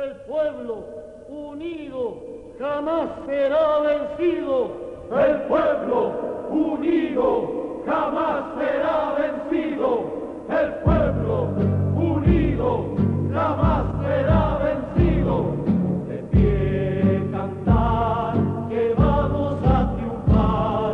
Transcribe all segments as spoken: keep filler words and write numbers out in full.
El pueblo unido jamás será vencido. El pueblo unido jamás será vencido. El pueblo unido jamás será vencido. De pie cantar que vamos a triunfar.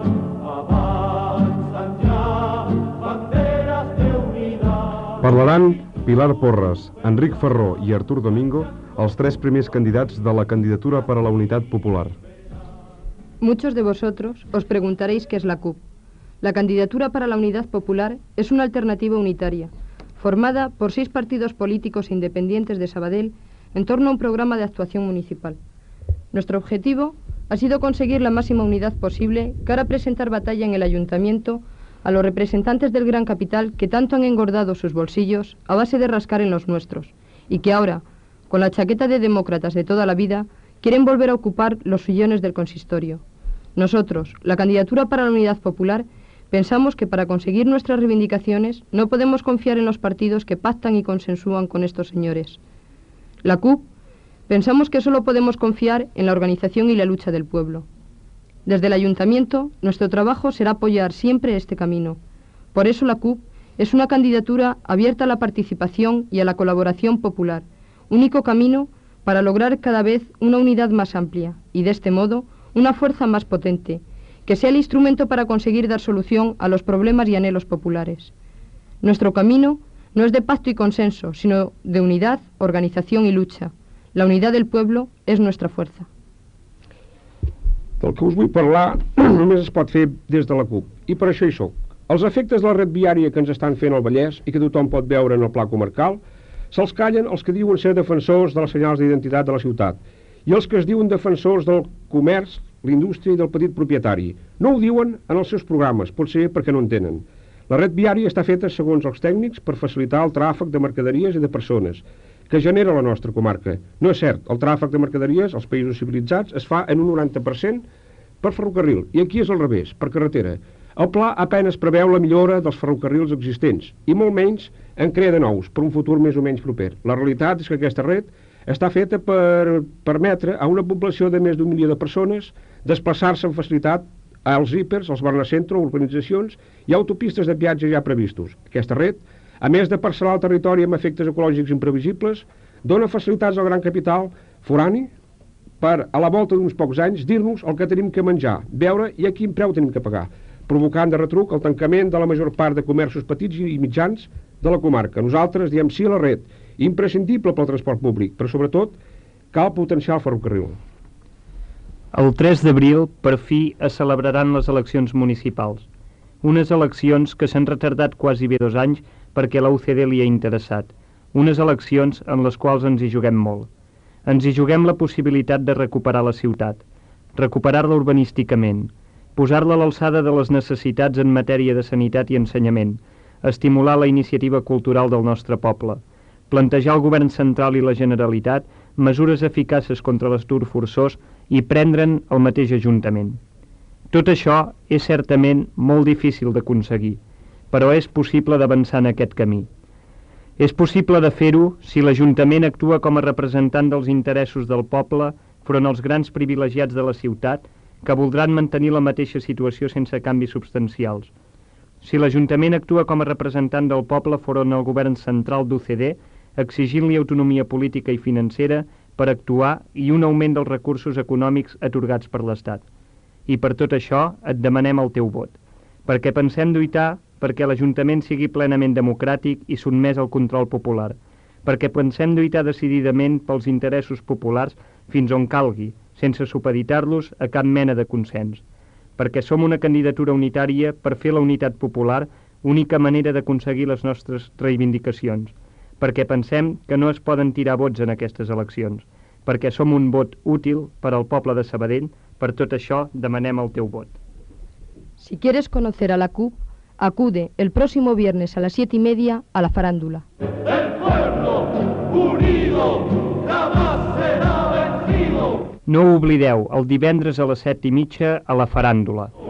Avanzan ya banderas de unidad. Parlaran Pilar Porras, Enric Ferró i Artur Domingo, els tres primers candidats de la candidatura para la Unidad Popular. Muchos de vosotros os preguntaréis qué es la C U P. La candidatura para la Unidad Popular es una alternativa unitaria, formada por seis partidos políticos independientes de Sabadell en torno a un programa de actuación municipal. Nuestro objetivo ha sido conseguir la máxima unidad posible para presentar batalla en el ayuntamiento a los representantes del gran capital que tanto han engordado sus bolsillos a base de rascar en los nuestros y que ahora, con la chaqueta de demócratas de toda la vida, quieren volver a ocupar los sillones del consistorio. Nosotros, la candidatura para la Unidad Popular, pensamos que para conseguir nuestras reivindicaciones no podemos confiar en los partidos que pactan y consensúan con estos señores. La C U P, pensamos que solo podemos confiar en la organización y la lucha del pueblo. Desde el ayuntamiento, nuestro trabajo será apoyar siempre este camino. Por eso la C U P es una candidatura abierta a la participación y a la colaboración popular, único camino para lograr cada vez una unidad más amplia y, de este modo, una fuerza más potente, que sea el instrumento para conseguir dar solución a los problemas y anhelos populares. Nuestro camino no es de pacto y consenso, sino de unidad, organización y lucha. La unidad del pueblo és nuestra fuerza. Del que us vull parlar només es pot fer des de la C U P, i per això hi soc. Els efectes de la red viària que ens estan fent al Vallès i que tothom pot veure en el pla comarcal, se'ls callen els que diuen ser defensors de les senyals d'identitat de la ciutat i els que es diuen defensors del comerç, la indústria i del petit propietari. No ho diuen en els seus programes, potser perquè no en tenen. La red viària està feta, segons els tècnics, per facilitar el tràfic de mercaderies i de persones que genera la nostra comarca. No és cert, el tràfic de mercaderies als països civilitzats es fa en un noranta per cent per ferrocarril, i aquí és al revés, per carretera. El pla apenas preveu la millora dels ferrocarrils existents, i molt menys en crea de nous, per un futur més o menys proper. La realitat és que aquesta red està feta per permetre a una població de més d'un milió de persones desplaçar-se amb facilitat als hípers, als barnacentros, urbanitzacions i autopistes de viatge ja previstos. Aquesta red, a més de parcel·lar el territori amb efectes ecològics imprevisibles, dona facilitats al gran capital forani per, a la volta d'uns pocs anys, dir-nos el que tenim que menjar, beure i a quin preu tenim que pagar, provocant de retruc el tancament de la major part de comerços petits i mitjans de la comarca. Nosaltres diem sí a la red, imprescindible pel transport públic, però sobretot cal potenciar el ferrocarril. El tres d'abril, per fi, es celebraran les eleccions municipals. Unes eleccions que s'han retardat quasi bé dos anys perquè la U C D li ha interessat. Unes eleccions en les quals ens hi juguem molt. Ens hi juguem la possibilitat de recuperar la ciutat, recuperar-la urbanísticament, posar-la a l'alçada de les necessitats en matèria de sanitat i ensenyament, estimular la iniciativa cultural del nostre poble, plantejar al govern central i la Generalitat mesures eficaces contra l'atur forçós i prendre'n el mateix Ajuntament. Tot això és certament molt difícil d'aconseguir, però és possible d'avançar en aquest camí. És possible de fer-ho si l'Ajuntament actua com a representant dels interessos del poble front als grans privilegiats de la ciutat que voldran mantenir la mateixa situació sense canvis substancials. Si l'Ajuntament actua com a representant del poble front al govern central d'U C D, exigint-li autonomia política i financera per actuar i un augment dels recursos econòmics atorgats per l'Estat. I per tot això et demanem el teu vot, perquè pensem lluitar perquè l'Ajuntament sigui plenament democràtic i sotmès al control popular, perquè pensem lluitar decididament pels interessos populars fins on calgui, sense supeditar-los a cap mena de consens, perquè som una candidatura unitària per fer la unitat popular única manera d'aconseguir les nostres reivindicacions, perquè pensem que no es poden tirar vots en aquestes eleccions, perquè som un vot útil per al poble de Sabadell. Per tot això demanem el teu vot. Si quieres conocer a la C U P, acude el próximo viernes a las siete y media a la farándula. El pueblo unido jamás será vencido. No ho oblideu, el divendres a les set i mitja a la faràndula.